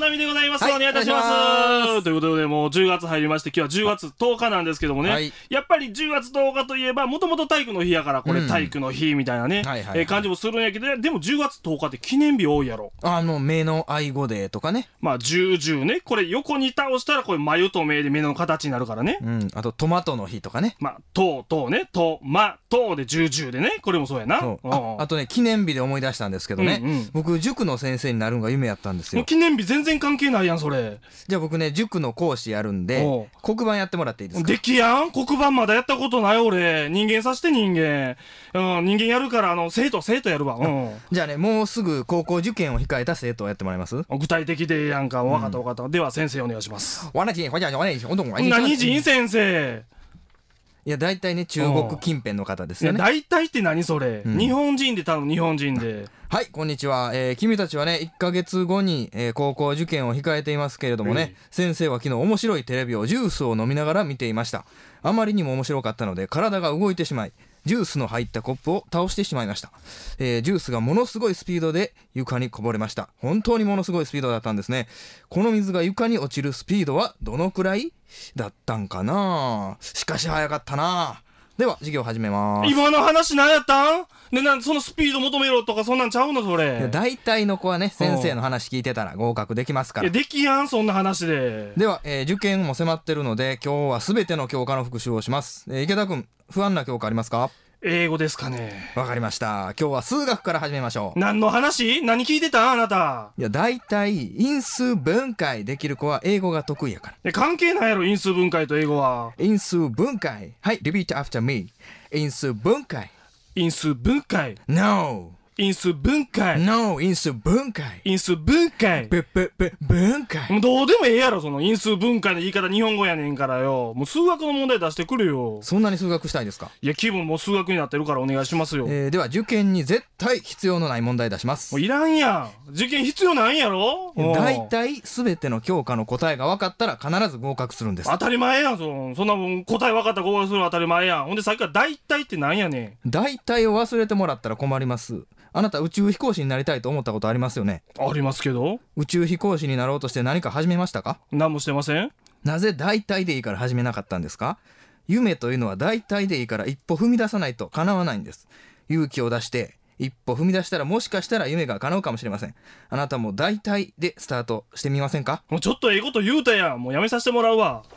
波でございます、 はい、 お願いいたしますということで、もう10月入りまして、今日は10月10日なんですけどもね、はい、やっぱり10月10日といえばもともと体育の日やから、これ体育の日みたいなね、感じもするんやけど、でも10月10日って記念日多いやろ。 目の愛護デーとかね、 まあ10ね、これ横に倒したらこれ眉と目で目の形になるからね、 あとトマトの日とかね、 まあとね、とまとで10でね、これもそうやな。 あとね、記念日で思い出したんですけどね、僕塾の先生になるのが夢やったんですよ。 もう記念日全然関係ないやんそれ。 じゃあ僕ね、塾の講師やるんで黒板やってもらっていいですか。 できやん、黒板まだやったことない俺。人間さして人間、人間やるから生徒やるわ。 じゃあね、もうすぐ高校受験を控えた生徒をやってもらいます。 具体的でやんか。分かった分かった、では先生お願いします。 何人先生。 いや、大体ね、中国近辺の方ですよね。 大体って何それ、日本人で頼む、日本人で。 はい、こんにちは。君たちはね、1ヶ月後に、高校受験を控えていますけれどもね、先生は昨日面白いテレビをジュースを飲みながら見ていました。あまりにも面白かったので体が動いてしまい、ジュースの入ったコップを倒してしまいました。ジュースがものすごいスピードで床にこぼれました。本当にものすごいスピードだったんですね。この水が床に落ちるスピードはどのくらいだったんかな。しかし早かったな。では授業始めます。 今の話何やったんで、そのスピード求めろとかそんなんちゃうのそれ。 大体の子はね、先生の話聞いてたら合格できますから。 いや、できやんそんな話で。 では、受験も迫ってるので今日は全ての教科の復習をします。池田君、不安な教科ありますか。 英語ですかね。 わかりました。今日は数学から始めましょう。 何の話？何聞いてたあなた。 いや、大体因数分解できる子は英語が得意やから。 関係ないやろ、因数分解と英語は。 因数分解。はい、repeat after me。因数分解。 因数分解。 No。 因数分解。 No。因数分解。 因数分解。 分解。 もうどうでもええやろ、その因数分解の言い方日本語やねんからよ。もう数学の問題出してくれよ。 そんなに数学したいですか。 いや、気分も数学になってるからお願いしますよ。 では受験に絶対必要のない問題出します。 もういらんやん。受験必要ないんやろ。 大体全ての教科の答えが分かったら必ず合格するんです。 当たり前やん。そんなもん答え分かったら合格するの当たり前やん。ほんでさっきから大体ってなんやねん。大体を忘れてもらったら困ります。あなた宇宙飛行士になりたいと思ったことありますよね。 ありますけど。 宇宙飛行士になろうとして何か始めましたか。 何もしてません。 なぜ大体でいいから始めなかったんですか。夢というのは大体でいいから一歩踏み出さないと叶わないんです。勇気を出して一歩踏み出したらもしかしたら夢が叶うかもしれません。あなたも大体でスタートしてみませんか。 もうちょっとええこと言うたやん。もうやめさせてもらうわ。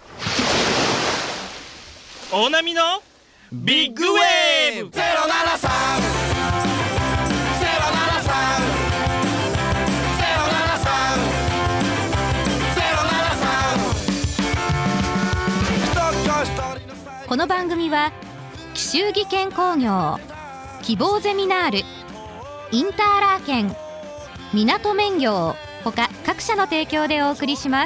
大波のビッグウェーブ073 この番組は紀州技研工業、希望ゼミナール、インターラーケン、港麺業他各社の提供でお送りします。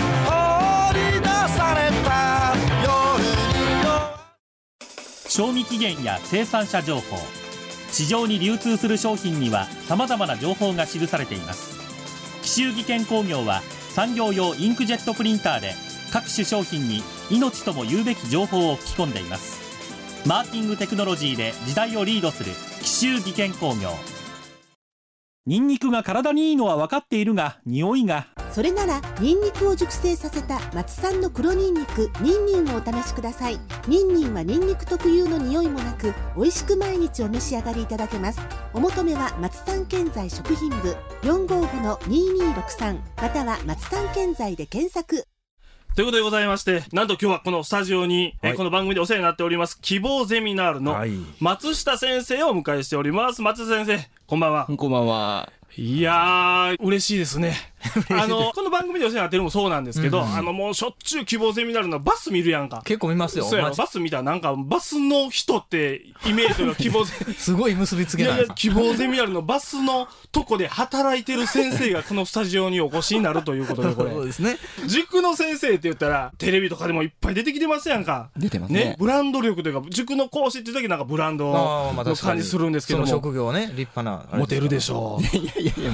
賞味期限や生産者情報、市場に流通する商品にはさまざまな情報が記されています。紀州技研工業は産業用インクジェットプリンターで各種商品に命とも言うべき情報を吹き込んでいます。マーキングテクノロジーで時代をリードする紀州技研工業。ニンニクが体にいいのは分かっているが、匂いが。 それならニンニクを熟成させた松産の黒ニンニクニンニンをお試しください。ニンニンはニンニク特有の匂いもなく、美味しく毎日お召し上がりいただけます。お求めは松産建材食品部 455-2263 または松産建材で検索。 ということでございまして、なんと今日はこのスタジオに、この番組でお世話になっております希望ゼミナールの松下先生をお迎えしております。松下先生、こんばんは。 こんばんは。 いやー、嬉しいですね。この番組でお世話になってるのもそうなんですけど、もうしょっちゅう希望ゼミナールのバス見るやんか。 結構見ますよ。 そうやろ、バス見たらなんかバスの人ってイメージが希望すごい結びつけない。 いやいや、希望ゼミナールのバスのとこで働いてる先生がこのスタジオにお越しになるということで、これそうですね。 塾の先生って言ったらテレビとかでもいっぱい出てきてますやんか。 出てますね。 ブランド力というか、塾の講師っていう時なんかブランドの感じするんですけども、 その職業ね、立派なモテるでしょう。 いや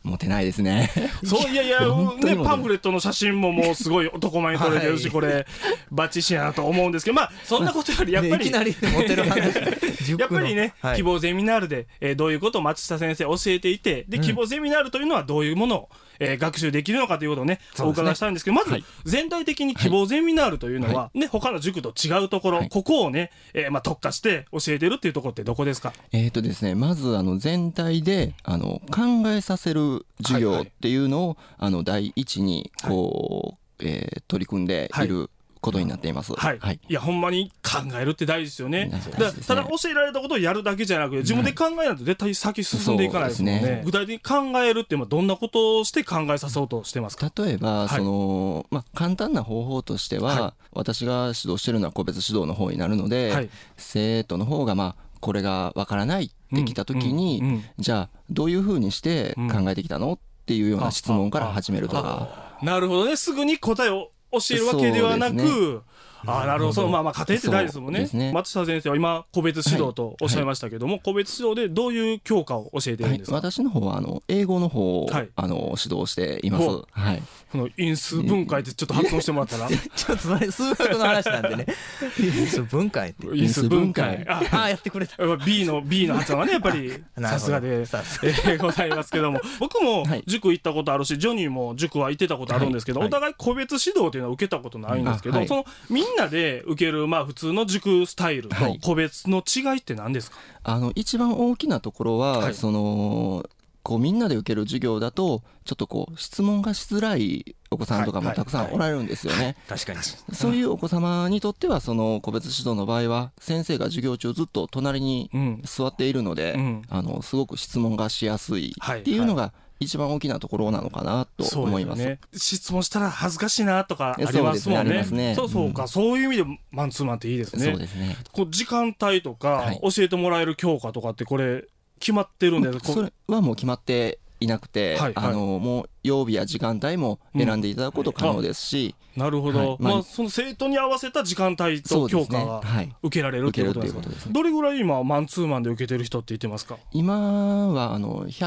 モテないですね。 そう、いやいや、ね、パンフレットの写真ももうすごい男前に撮れてるし、これバッチシやなと思うんですけど、まあそんなことよりやっぱりいきなりモテる話やっぱりね、希望ゼミナールで、どういうことを松下先生教えていて、で希望ゼミナールというのはどういうものを、学習できるのかということをねお伺いしたいんですけど、まず全体的に希望ゼミナールというのは、ね、他の塾と違うところ、ここをね、特化して教えてるっていうところってどこですか？ ですね、まず全体で考えさせる授業っていうのを、第一にこう、取り組んでいることになっています。 いやほんまに考えるって大事ですよね。ただ教えられたことをやるだけじゃなくて自分で考えないと絶対先進んでいかないですもんね。具体的に考えるってどんなことをして考えさせようとしてますか？ 例えば、簡単な方法としては、私が指導しているのは個別指導の方になるので、生徒の方がこれがわからないってきた時に、じゃあどういうふうにして考えてきたのっていうような質問から始めるとか。 なるほどね。すぐに答えを教えるわけではなく、なるほど。家庭って大事ですもんね。松下先生は今個別指導とおっしゃいましたけども、個別指導でどういう教科を教えているんですか？ 私の方は英語の方を、指導しています。 この因数分解ってちょっと発音してもらったらちょっとそれ数学の話なんでね。因数分解って因数分解やってくれた。 B の発音がねやっぱりさすがでございますけども、僕も塾行ったことあるしジョニーも塾は行ってたことあるんですけど、お互い個別指導っていうのは受けたことないんですけど、そのみんなで受ける普通の塾スタイルと個別の違いって何ですか？ 一番大きなところは、こうみんなで受ける授業だとちょっとこう質問がしづらいお子さんとかもたくさんおられるんですよね。 確かにそういうお子様にとってはその個別指導の場合は先生が授業中ずっと隣に座っているので、すごく質問がしやすいっていうのが一番大きなところなのかなと思います。 質問したら恥ずかしいなとかありますもんね。そうか、そういう意味でマンツーマンっていいですね。 そうですね。 こう時間帯とか教えてもらえる教科とかってこれ決まってるんですか？ それはもう決まっていなくて、もう曜日や時間帯も選んでいただくこと可能ですし、 なるほど。その生徒に合わせた時間帯と教科が受けられるということですね。どれぐらい今マンツーマンで受けてる人って言ってますか？ 今は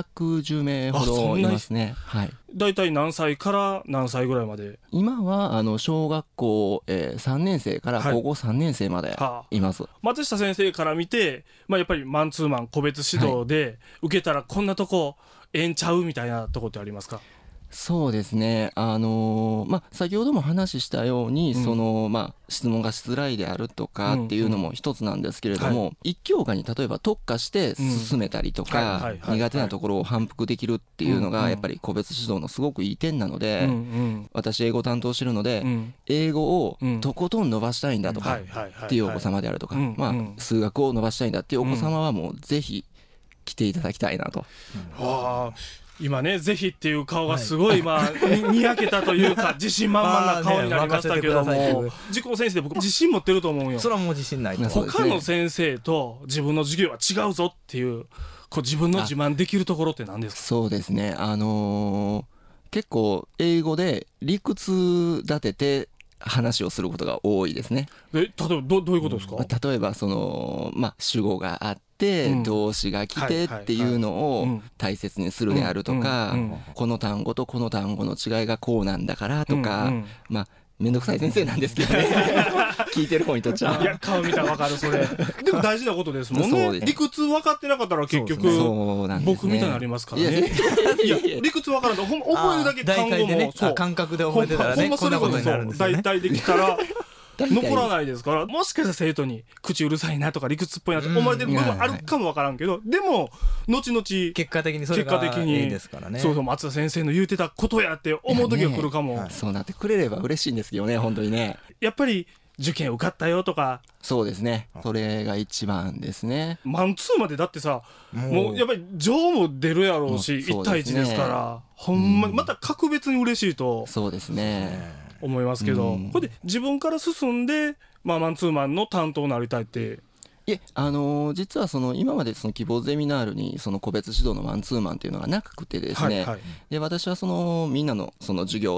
110名ほどいますね。 だいたい何歳から何歳ぐらいまで？ 今は小学校3年生から高校3年生までいます。 松下先生から見て、やっぱりマンツーマン個別指導で受けたらこんなとこええんちゃうみたいなとこってありますか？ そうですね。先ほども話したように、質問がしづらいであるとかっていうのも一つなんですけれども、一教科に例えば特化して進めたりとか苦手なところを反復できるっていうのがやっぱり個別指導のすごくいい点なので、私英語担当してるので、英語をとことん伸ばしたいんだとかっていうお子様であるとか、数学を伸ばしたいんだっていうお子様はもうぜひ来ていただきたいなと。 今ね、ぜひっていう顔がすごいにやけたというか自信満々な顔になりましたけども、塾の先生で僕自信持ってると思うよ。 それはもう自信ないと。 他の先生と自分の授業は違うぞっていう自分の自慢できるところって何ですか？ そうですね、結構英語で理屈立てて話をすることが多いですね。 例えばどういうことですか？ 例えば主語があって動詞が来てっていうのを大切にするであるとか、この単語とこの単語の違いがこうなんだからとか、めんどくさい先生なんですけどね聞いてる方にとっちゃう。 いや顔見たら分かる。それでも大事なことですもんね。理屈分かってなかったら結局僕みたいになりますからね。いや理屈分からない、覚えるだけ単語も感覚で覚えてたらね、こんなことになるんですよね。 大体できたら残らないですから、もしかしたら生徒に口うるさいなとか理屈っぽいなと思われてる部分あるかも分からんけど、でも後々結果的にそれがいいですからね。 そう松田先生の言うてたことやって思う時が来るかも。 そうなってくれれば嬉しいんですけどね、本当にね。 やっぱり受験受かったよとか。 そうですね、それが一番ですね。 マンツーまでだってさ、もうやっぱり情も出るやろうし、1対1ですから、ほんままた格別に嬉しいと。 そうですね、 思いますけど、これで自分から進んで、マンツーマンの担当になりたいって。 実は今まで希望ゼミナールに個別指導のマンツーマンっていうのがなくてですね、で私はみんなの授業で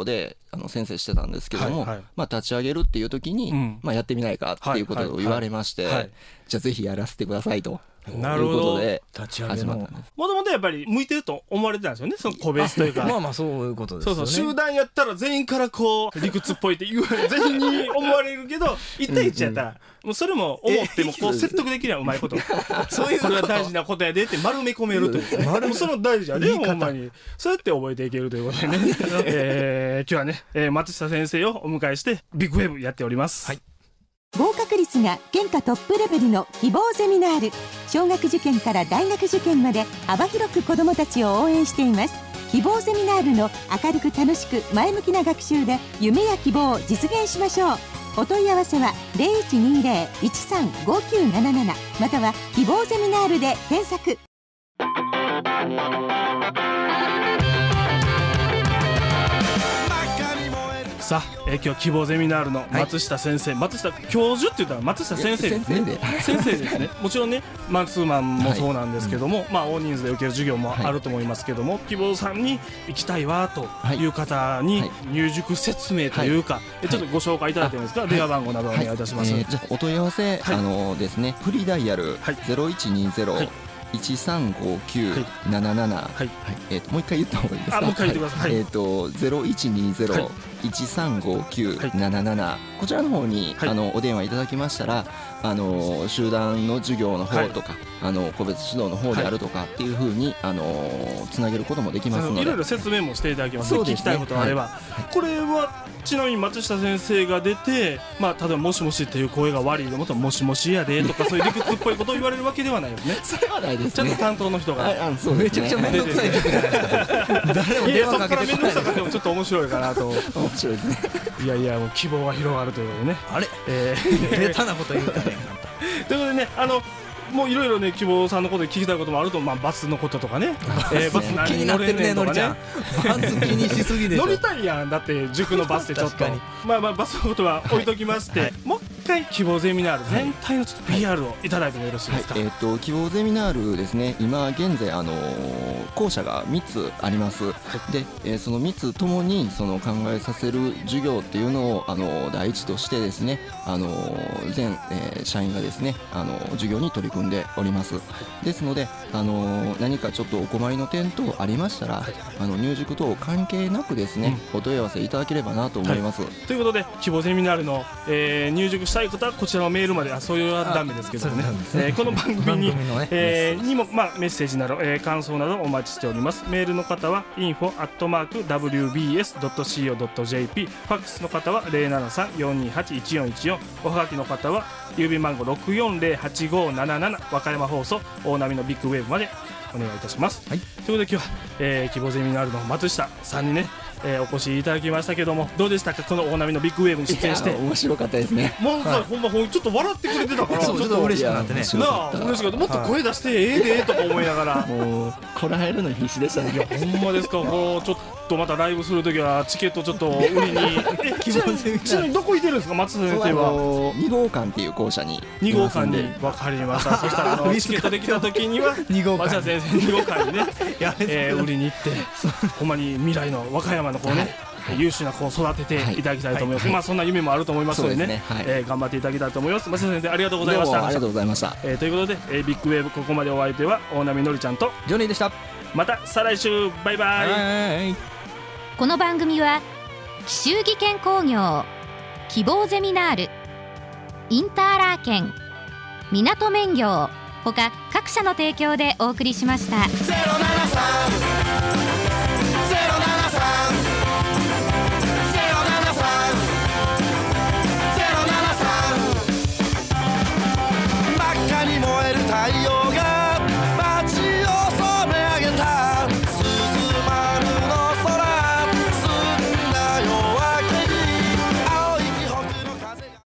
先生してたんですけども、立ち上げるっていう時に、やってみないかっていうことを言われまして、じゃあぜひやらせてくださいと。 なるほど。 立ち上げのもともとやっぱり向いてると思われてたんですよね、その個別というか。 まあそういうことですよね。 そう集団やったら全員からこう理屈っぽいって全員に思われるけど、1対1やったらもうそれも思ってもこう説得できるやん、うまいこと。そういうこれは大事なことやでって丸め込めるという。もうその大事やで、ほんまに。そうやって覚えていけるということでね。今日はね、松下先生をお迎えしてビッグウェブやっております。はい。 合格率が県下トップレベルの希望ゼミナール。小学受験から大学受験まで幅広く子どもたちを応援しています。希望ゼミナールの明るく楽しく前向きな学習で夢や希望を実現しましょう。お問い合わせは 0120-135977 または希望ゼミナールで検索。 さあ、今日希望ゼミナールの松下先生、松下教授って言ったら松下先生ですね。先生ですね。もちろんねマンツーマンもそうなんですけども、大人数で受ける授業もあると思いますけども、希望さんに行きたいわという方に入塾説明というか、ちょっとご紹介いただいてもいいですか。電話番号などお願いいたします。 じゃあお問い合わせですね、フリーダイヤル0120 135977、もう一回言った方がいいですか。 もう一回言ってください。 0120 135977、こちらの方にお電話いただきましたら、集団の授業の方とか、個別指導の方であるとかっていう風につなげることもできますので、 いろいろ説明もしていただきます。聞きたいことがあれば、これはちなみに松下先生が出て、例えばもしもしっていう声が悪いのもともしもしやでとかそういう理屈っぽいことを言われるわけではないよね。 それはないですね。 ちゃんと担当の人がめちゃくちゃ面倒くさい曲じゃないですか。誰も電話かけてこない。そこから面倒くさかってもちょっと面白いかなと。 面白いですね。 いやいや、もう希望が広がるということでね。 あれ、ベタなこと言うたね。 ということでね、もういろいろね希望さんのことで聞きたいこともあると、バスのこととかね、バス何に乗れんねんとかね。 バス気にしすぎでしょ。 乗りたいやん、だって塾のバスでちょっとバスのことは置いときまして、もう一回希望ゼミナール全体のちょっと PR をいただいてもよろしいですか。 希望ゼミナールですね、今現在校舎が3つあります。で、その3つともにその考えさせる授業っていうのを第一としてですね、全社員がですね授業に取り組んでおります。ですので何かちょっとお困りの点等ありましたら、入塾等関係なくですね、お問い合わせいただければなと思います。 ということで希望ゼミナールの入塾したい方はこちらのメールまで、そういうのはダメですけどね、この番組にもメッセージなど感想などお待ちしております。メールの方は info@wbs.co.jp、 ファックスの方は 073-428-1414、おはがきの方は郵便番号 6408577、和歌山放送大波のビッグウェーブまでお願いいたします。ということで今日は、希望ゼミナールの松下さんにね、お越しいただきましたけども、どうでしたか、この大波のビッグウェーブに出演して。 面白かったですね。 ほんまちょっと笑ってくれてたから、 ちょっと嬉しくなってね。 嬉しかった。もっと声出してええでとか思いながら、 もうこらえるの必死でしたね。 いやほんまですか。こうちょっとまたライブするときはチケットちょっと売りにちなみにどこいてるんですか、松下先生は。 2号館っていう校舎に 2号館に。分かりました。そしたらチケットできたときには松下先生2号館にね売りに行って、ほんまに未来の和歌山の子をね優秀な子を育てていただきたいと思います。そんな夢もあると思いますのでね、頑張っていただきたいと思います。松下先生ありがとうございました。 ありがとうございました。 ということでビッグウェーブ、ここまでお相手は大波のりちゃんとジョニーでした。 また再来週、バイバイ。 この番組は紀州技研工業、希望ゼミナール、インターラーケン、みなと麺業他各社の提供でお送りしました。